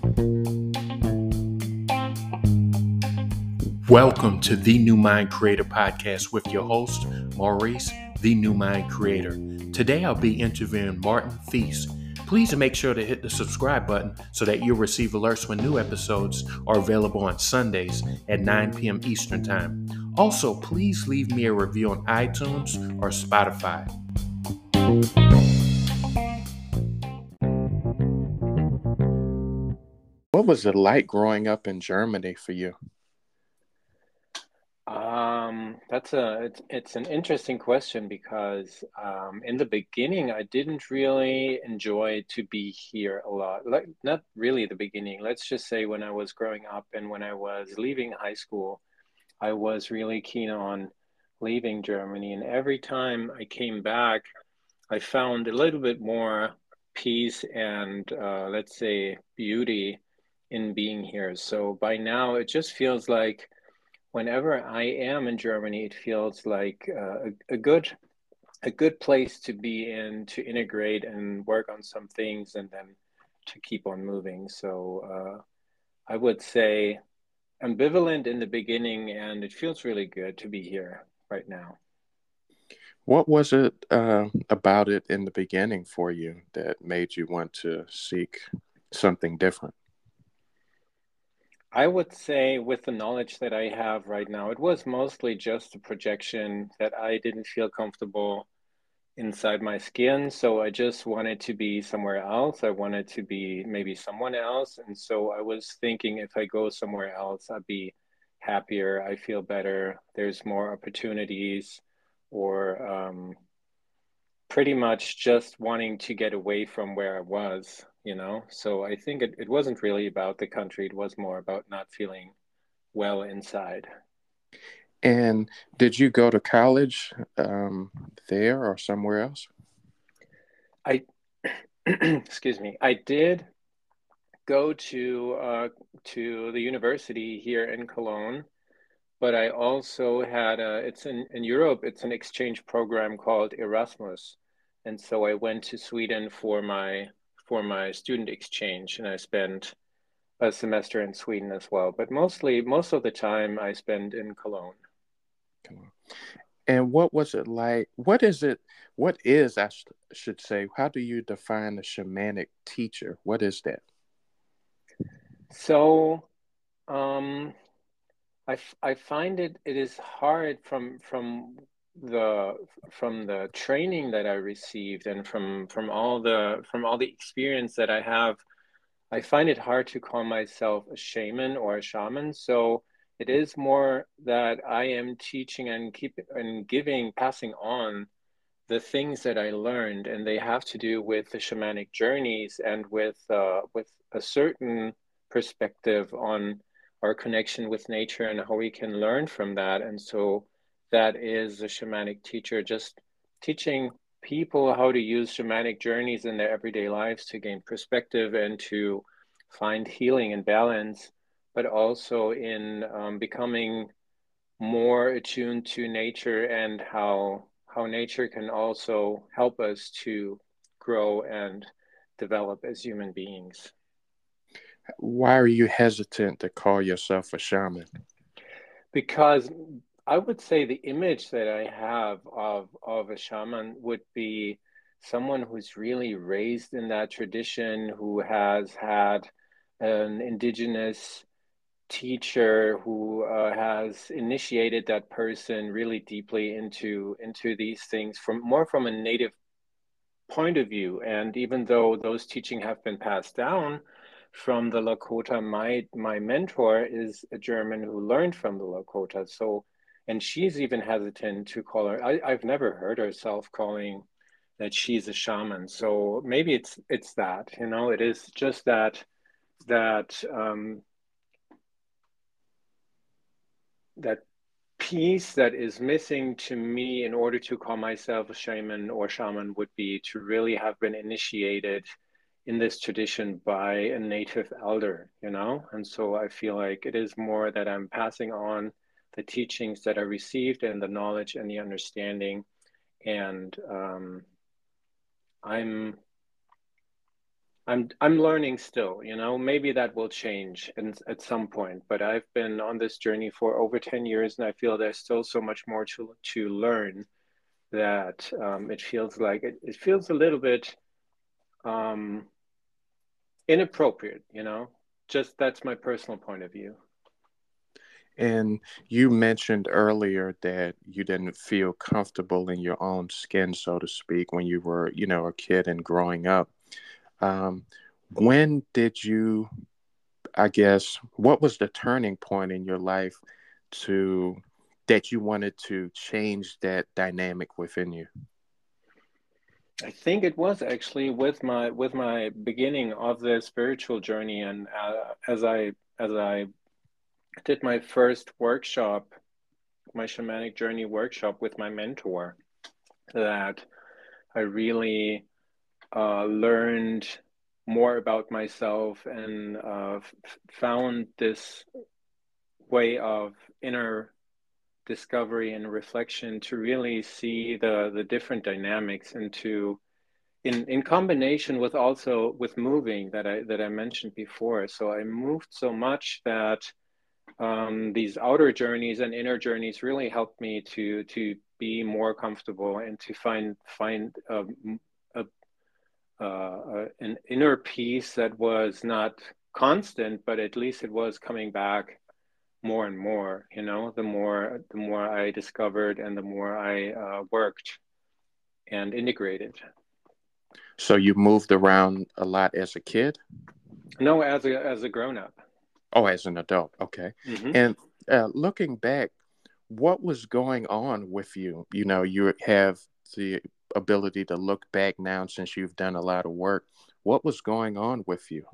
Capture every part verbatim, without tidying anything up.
Welcome to the New Mind Creator podcast with your host, Maurice, the New Mind Creator. Today I'll be interviewing Martin Feast. Please make sure to hit the subscribe button so that you'll receive alerts when new episodes are available on Sundays at nine p.m. Eastern Time. Also, please leave me a review on iTunes or Spotify. What was it like growing up in Germany for you? Um, that's a it's, it's an interesting question because um, in the beginning I didn't really enjoy to be here a lot. Like not really the beginning. Let's just say when I was growing up and when I was leaving high school, I was really keen on leaving Germany. And every time I came back, I found a little bit more peace and uh, let's say beauty in being here. So by now it just feels like whenever I am in Germany, it feels like uh, a, a good a good place to be in, to integrate and work on some things, and then to keep on moving. So uh, I would say ambivalent in the beginning, and it feels really good to be here right now. What was it uh, about it in the beginning for you that made you want to seek something different? I would say, with the knowledge that I have right now, it was mostly just a projection that I didn't feel comfortable inside my skin. So I just wanted to be somewhere else. I wanted to be maybe someone else. And so I was thinking if I go somewhere else, I'd be happier. I feel better. There's more opportunities, or um, pretty much just wanting to get away from where I was, you know? So I think it, it wasn't really about the country. It was more about not feeling well inside. And did you go to college um, there or somewhere else? I, excuse me, I did go to uh, to the university here in Cologne, but I also had a, it's in, in Europe, it's an exchange program called Erasmus. And so I went to Sweden for my for my student exchange, and I spent a semester in Sweden as well. But mostly most of the time I spend in Cologne. And what was it like? What is it? What is, I sh- should say, how do you define a shamanic teacher? What is that? So um I, f- I find it it is hard from from the from the training that I received and from from all the from all the experience that I have. I find it hard to call myself a shaman or a shaman. So it is more that I am teaching and keep and giving, passing on the things that I learned, and they have to do with the shamanic journeys and with uh, with a certain perspective on our connection with nature and how we can learn from that. And so that is a shamanic teacher, just teaching people how to use shamanic journeys in their everyday lives to gain perspective and to find healing and balance, but also in um, becoming more attuned to nature and how how nature can also help us to grow and develop as human beings. Why are you hesitant to call yourself a shaman? Because I would say the image that I have of of a shaman would be someone who's really raised in that tradition, who has had an indigenous teacher who uh, has initiated that person really deeply into into these things from more from a native point of view. And even though those teaching have been passed down from the Lakota, my my mentor is a German who learned from the Lakota. So, and she's even hesitant to call her. I, I've never heard herself calling that she's a shaman. So maybe it's it's that, you know, it is just that that um, that piece that is missing to me in order to call myself a shaman or shaman would be to really have been initiated in this tradition by a native elder, you know? And so I feel like it is more that I'm passing on the teachings that I received and the knowledge and the understanding. And um, I'm I'm I'm learning still, you know, maybe that will change in, at some point, but I've been on this journey for over ten years and I feel there's still so much more to to learn that um, it feels like it, it feels a little bit um, inappropriate, you know. Just that's my personal point of view. And you mentioned earlier that you didn't feel comfortable in your own skin, so to speak, when you were, you know, a kid and growing up. Um, when did you, I guess, what was the turning point in your life to that you wanted to change that dynamic within you? I think it was actually with my with my beginning of the spiritual journey, and uh, as I as I did my first workshop, my shamanic journey workshop with my mentor, that I really uh, learned more about myself and uh, f- found this way of inner discovery and reflection to really see the the different dynamics and to in in combination with also with moving that I that I mentioned before. So I moved so much that um, these outer journeys and inner journeys really helped me to to be more comfortable and to find find um, a, uh, an inner peace that was not constant, but at least it was coming back more and more. You know, the more the more I discovered and the more I uh, worked and integrated. So you moved around a lot as a kid? No, as a as a grown up. Oh, as an adult. Okay. Mm-hmm. And uh, looking back, what was going on with you? You know, you have the ability to look back now since you've done a lot of work. What was going on with you?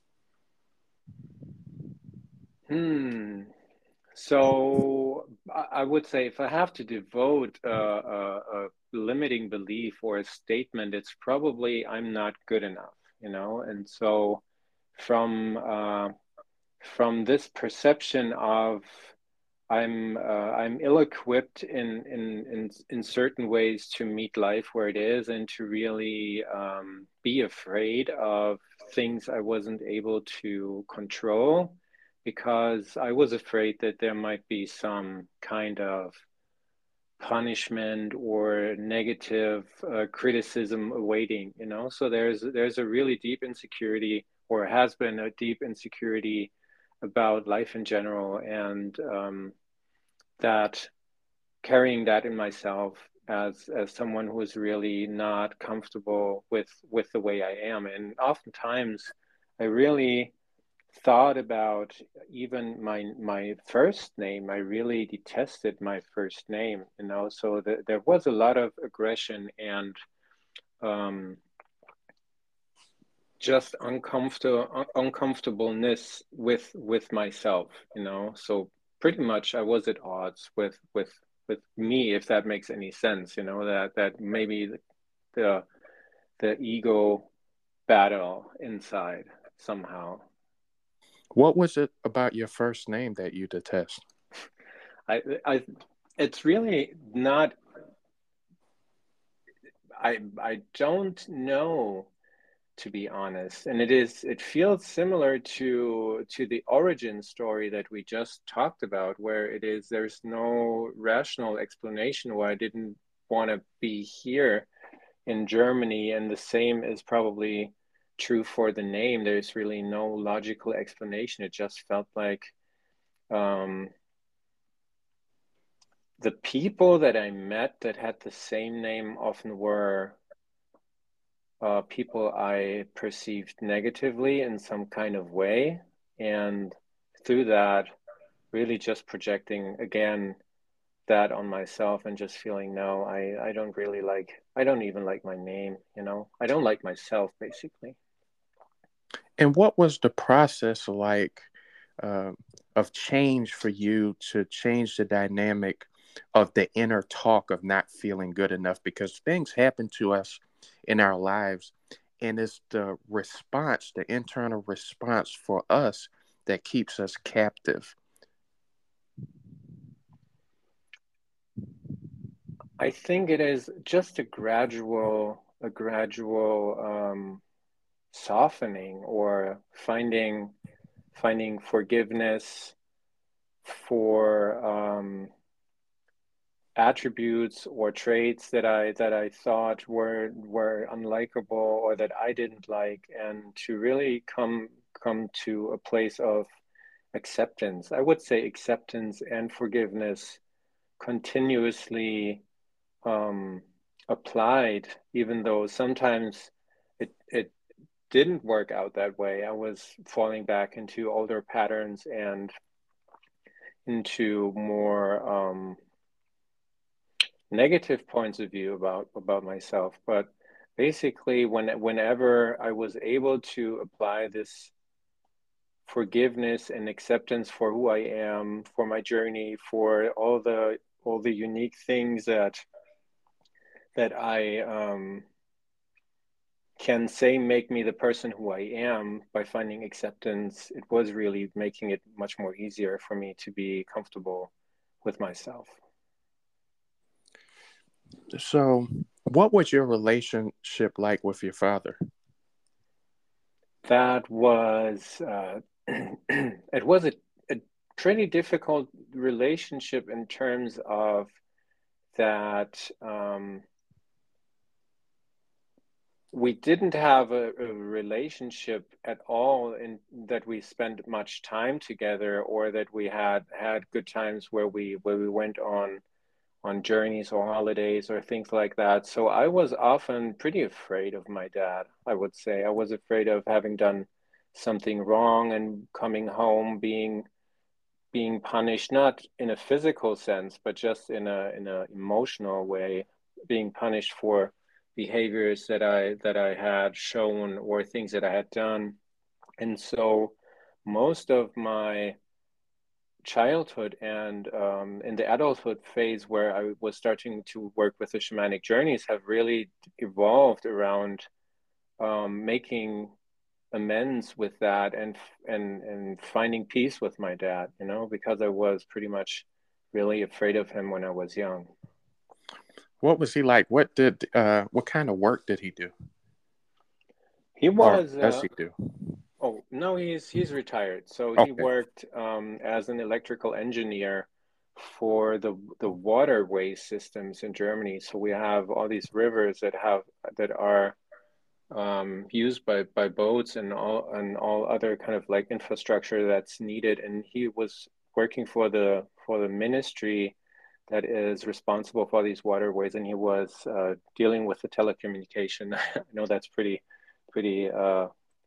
Hmm. So I would say if I have to devote a, a, a limiting belief or a statement, it's probably I'm not good enough, you know. And so from uh, from this perception of I'm uh, I'm ill-equipped in, in in in certain ways to meet life where it is and to really um, be afraid of things I wasn't able to control because I was afraid that there might be some kind of punishment or negative uh, criticism awaiting, you know. So there's there's a really deep insecurity or has been a deep insecurity about life in general and um, that carrying that in myself as as someone who is really not comfortable with with the way I am. And oftentimes I really thought about even my my first name. I really detested my first name, you know. So the, there was a lot of aggression and um, just uncomfortable un- uncomfortableness with with myself, you know. So pretty much I was at odds with with with me, if that makes any sense, you know, that that maybe the the, the ego battle inside somehow. What was it about your first name that you detest? I I it's really not I I don't know, to be honest. And it is it feels similar to to the origin story that we just talked about, where it is there's no rational explanation why I didn't want to be here in Germany, and the same is probably true for the name. There's really no logical explanation. It just felt like um, the people that I met that had the same name often were uh, people I perceived negatively in some kind of way. And through that, really just projecting again that on myself and just feeling, no, I, I don't really like, I don't even like my name, you know, I don't like myself basically. And what was the process like uh, of change for you to change the dynamic of the inner talk of not feeling good enough? Because things happen to us in our lives, and it's the response, the internal response for us that keeps us captive. I think it is just a gradual, a gradual, um, softening or finding finding forgiveness for um, attributes or traits that I that I thought were were unlikable or that I didn't like, and to really come come to a place of acceptance. I would say acceptance and forgiveness continuously um, applied, even though sometimes it it didn't work out that way. I was falling back into older patterns and into more um, negative points of view about about myself. But basically, when whenever I was able to apply this forgiveness and acceptance for who I am, for my journey, for all the all the unique things that that I um, can say make me the person who I am by finding acceptance, it was really making it much more easier for me to be comfortable with myself. So, what was your relationship like with your father? That was uh, it was a, a pretty difficult relationship in terms of that um, we didn't have a, a relationship at all in that we spent much time together, or that we had had good times where we where we went on on journeys or holidays or things like that. So I was often pretty afraid of my dad, I would say. I was afraid of having done something wrong and coming home being being punished, not in a physical sense, but just in a in a emotional way, being punished for behaviors that I that I had shown or things that I had done. And so most of my childhood and um, in the adulthood phase where I was starting to work with the shamanic journeys have really evolved around um, making amends with that and and and finding peace with my dad, you know, because I was pretty much really afraid of him when I was young. What was he like? What did uh what kind of work did he do? He Or was does uh, he do? oh no, he's he's retired. So he Okay. worked um, as an electrical engineer for the the waterway systems in Germany. So we have all these rivers that have that are um, used by by boats and all and all other kind of like infrastructure that's needed. And he was working for the for the ministry that is responsible for these waterways, and he was uh, dealing with the telecommunication. I know that's pretty pretty uh,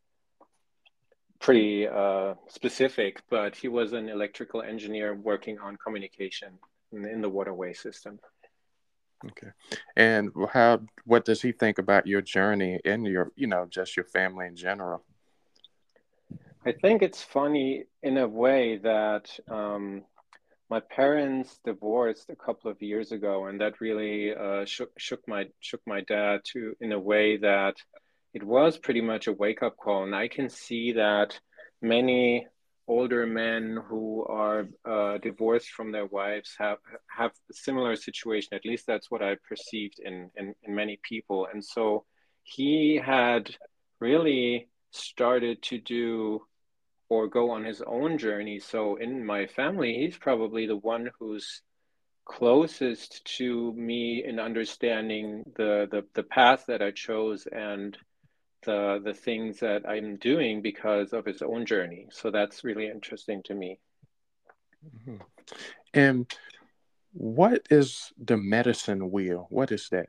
pretty uh, specific, but he was an electrical engineer working on communication in, in the waterway system. Okay. And how what does he think about your journey and your, you know, just your family in general? I think it's funny in a way that um, my parents divorced a couple of years ago, and that really uh, shook shook my shook my dad to in a way that it was pretty much a wake up call. And I can see that many older men who are uh, divorced from their wives have have a similar situation. At least that's what I perceived in in, in many people. And so he had really started to do or go on his own journey. So in my family, he's probably the one who's closest to me in understanding the the, the path that I chose and the the things that I'm doing because of his own journey. So that's really interesting to me. Mhm. And what is the medicine wheel? What is that?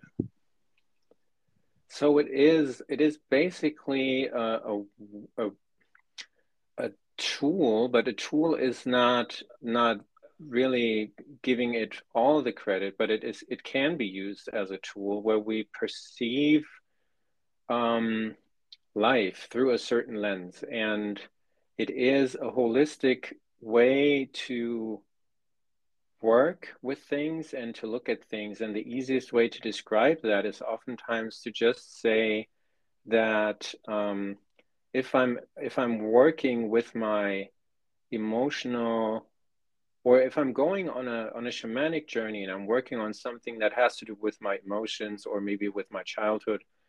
So it is it is basically a, a, a a tool, but a tool is not not really giving it all the credit, but it is it can be used as a tool where we perceive um, life through a certain lens, and it is a holistic way to work with things and to look at things. And the easiest way to describe that is oftentimes to just say that um, if I'm if I'm working with my emotional, or if I'm going on a on a shamanic journey and I'm working on something that has to do with my emotions or maybe with my childhood,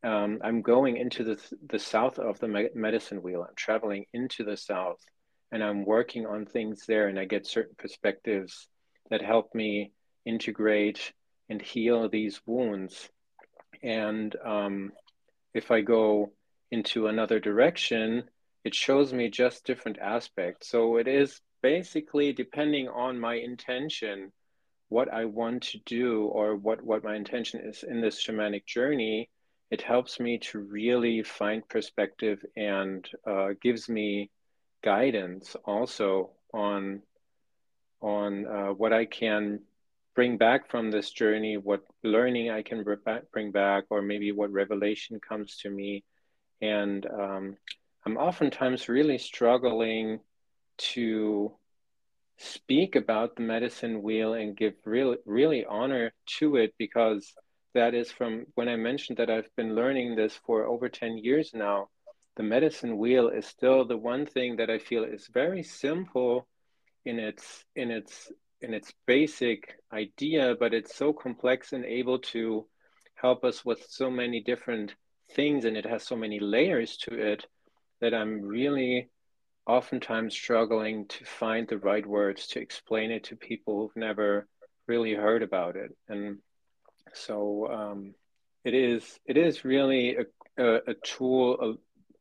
um, I'm going into the the south of the me- medicine wheel. I'm traveling into the south, and I'm working on things there, and I get certain perspectives that help me integrate and heal these wounds. And um, if I go into another direction, it shows me just different aspects. So it is basically depending on my intention, what I want to do, or what, what my intention is in this shamanic journey. It helps me to really find perspective and uh, gives me guidance also on on uh, what I can bring back from this journey, what learning I can bring back, or maybe what revelation comes to me. And um, I'm oftentimes really struggling to speak about the medicine wheel and give real, really honor to it, because that is from when I mentioned that I've been learning this for over ten years now. The medicine wheel is still the one thing that I feel is very simple in its in its in its basic idea, but it's so complex and able to help us with so many different things, and it has so many layers to it that I'm really oftentimes struggling to find the right words to explain it to people who've never really heard about it. And so um, it is it is really a, a, a tool. Of,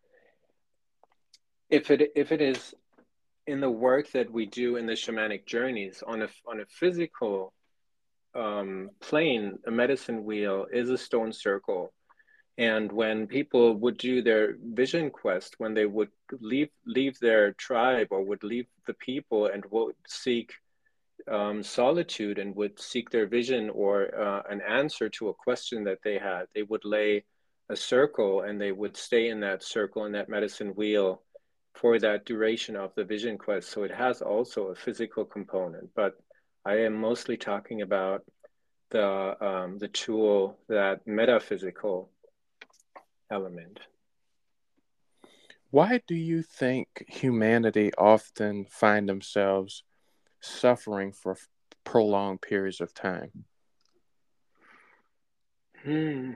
if it if it is in the work that we do in the shamanic journeys on a on a physical um, plane, a medicine wheel is a stone circle. And when people would do their vision quest, when they would leave leave their tribe or would leave the people and would seek um, solitude and would seek their vision or uh, an answer to a question that they had, they would lay a circle and they would stay in that circle in that medicine wheel for that duration of the vision quest. So it has also a physical component, but I am mostly talking about the um, the tool, that metaphysical element. Why do you think humanity often find themselves suffering for prolonged periods of time? Hmm.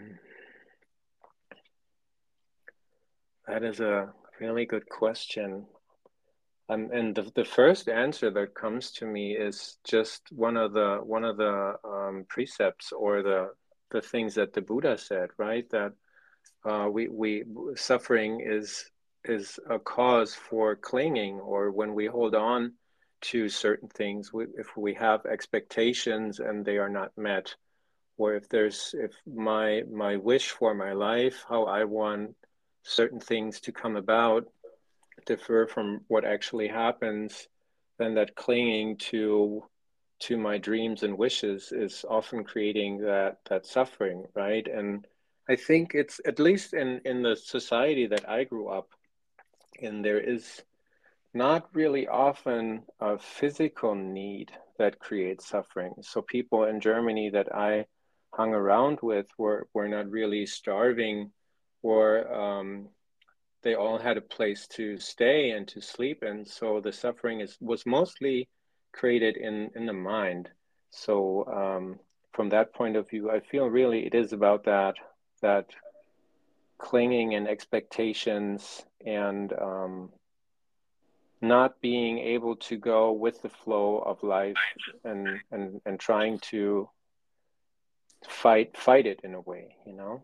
That is a really good question. Um, and the, the first answer that comes to me is just one of the one of the um, precepts, or the the things that the Buddha said, right? That uh, we we suffering is is a cause for clinging, or when we hold on to certain things, we, if we have expectations and they are not met, or if there's if my my wish for my life, how I want certain things to come about, differ from what actually happens, then that clinging to to my dreams and wishes is often creating that that suffering, right? And I think it's, at least in in the society that I grew up in, there is not really often a physical need that creates suffering. So people in Germany that I hung around with were were not really starving, or um, they all had a place to stay and to sleep, and so the suffering is was mostly created in in the mind. So um, from that point of view, I feel really it is about that that clinging and expectations, and um, not being able to go with the flow of life, and and and trying to fight fight it in a way, you know.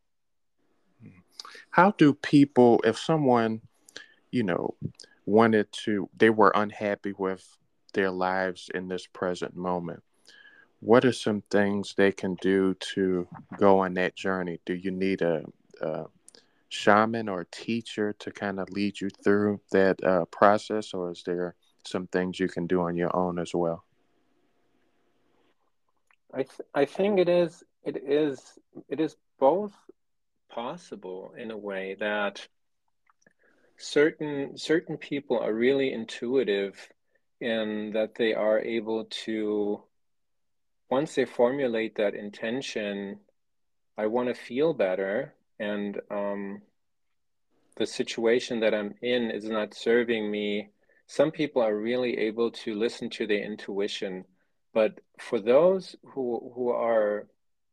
How do people, if someone, you know, wanted to, they were unhappy with their lives in this present moment, what are some things they can do to go on that journey? Do you need a, a shaman or a teacher to kind of lead you through that uh, process, or is there some things you can do on your own as well? I th- I think it is it is it is both possible, in a way that certain certain people are really intuitive in that they are able to, once they formulate that intention, I want to feel better, and um, the situation that I'm in is not serving me. Some people are really able to listen to their intuition, but for those who who are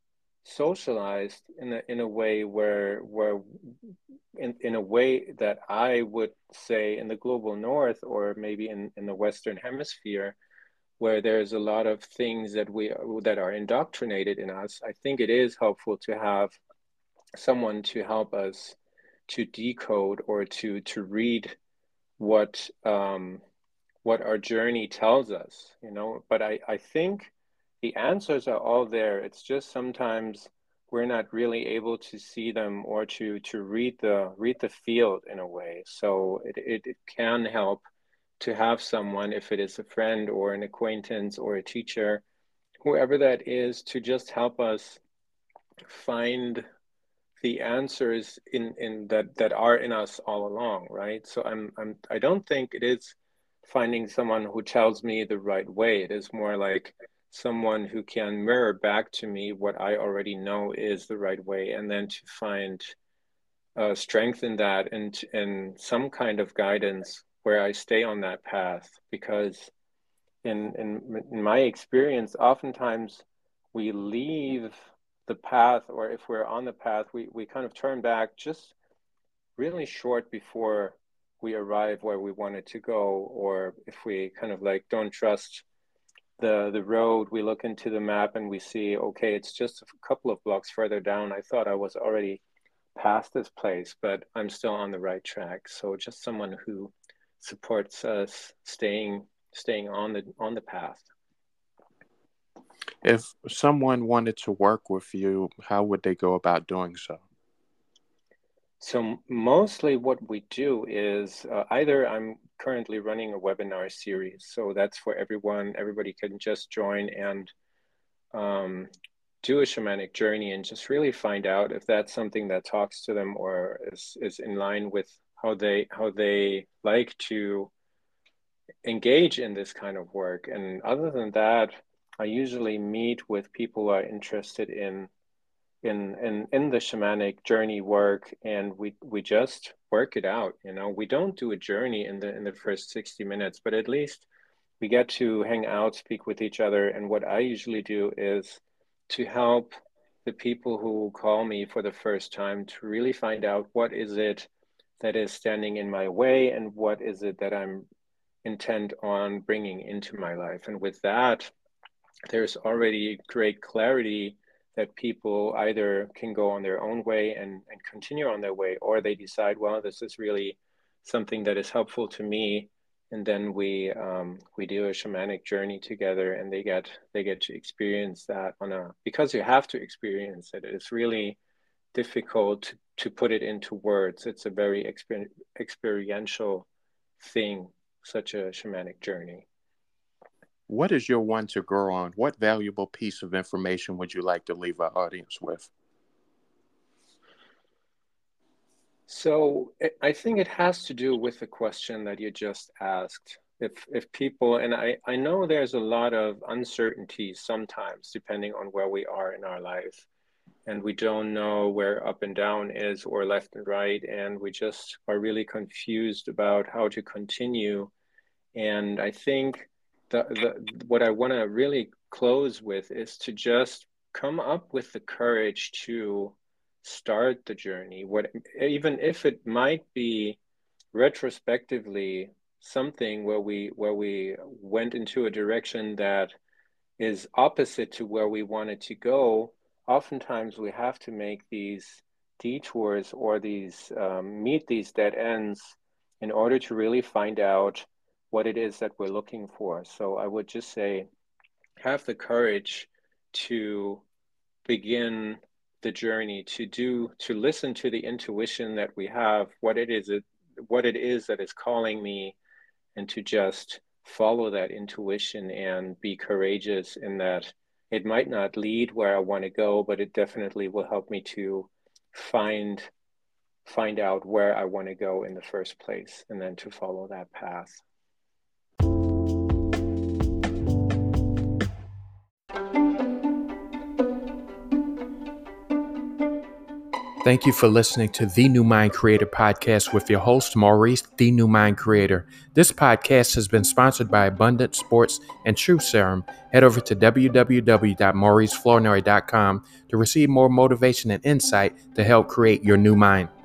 socialized in a in a way where where in, in a way that I would say in the global north, or maybe in, in the Western hemisphere, where there's a lot of things that we that are indoctrinated in us. I think it is helpful to have someone to help us to decode or to to read what um, what our journey tells us, you know. But I, I think the answers are all there. It's just sometimes we're not really able to see them or to to read the read the field in a way. So it, it, it can help to have someone, if it is a friend or an acquaintance or a teacher, whoever that is, to just help us find the answers in in that that are in us all along, right? So i'm i'm I don't think it is finding someone who tells me the right way. It is more like someone who can mirror back to me what I already know is the right way, and then to find uh, strength in that, and and some kind of guidance where I stay on that path. Because in in, in my experience, oftentimes we leave the path, or if we're on the path, we, we kind of turn back just really short before we arrive where we wanted to go. Or if we kind of like don't trust the the road, we look into the map and we see, okay, it's just a couple of blocks further down. I thought I was already past this place, but I'm still on the right track. So just someone who supports us staying staying on the on the path. If someone wanted to work with you, how would they go about doing so? So mostly what we do is uh, either I'm currently running a webinar series. So that's for everyone. Everybody can just join and um, do a shamanic journey and just really find out if that's something that talks to them or is, is in line with how they how they like to engage in this kind of work. And other than that, I usually meet with people who are interested in in in in the shamanic journey work, and we we just work it out. You know, we don't do a journey in the in the first sixty minutes, but at least we get to hang out, speak with each other. And what I usually do is to help the people who call me for the first time to really find out what is it that is standing in my way, and what is it that I'm intent on bringing into my life. And with that, there's already great clarity that people either can go on their own way and, and continue on their way, or they decide, well, this is really something that is helpful to me. And then we um, we do a shamanic journey together, and they get they get to experience that on a, because you have to experience it. It's really difficult to, to put it into words. It's a very exper experiential thing, such a shamanic journey. What is your one to grow on? What valuable piece of information would you like to leave our audience with? So I think it has to do with the question that you just asked. If if people, and I, I know there's a lot of uncertainty sometimes depending on where we are in our life, and we don't know where up and down is or left and right, and we just are really confused about how to continue. And I think the, the what I want to really close with is to just come up with the courage to start the journey, what even if it might be retrospectively something where we where we went into a direction that is opposite to where we wanted to go. Oftentimes we have to make these detours or these um, meet these dead ends in order to really find out what it is that we're looking for. So I would just say, have the courage to begin the journey, to do, to listen to the intuition that we have, what it is, what it is that is calling me, and to just follow that intuition and be courageous in that it might not lead where I want to go, but it definitely will help me to find find out where I want to go in the first place, and then to follow that path. Thank you for listening to the New Mind Creator podcast with your host, Maurice, the New Mind Creator. This podcast has been sponsored by Abundant Sports and True Serum. Head over to w w w dot maurice flournoy dot com to receive more motivation and insight to help create your new mind.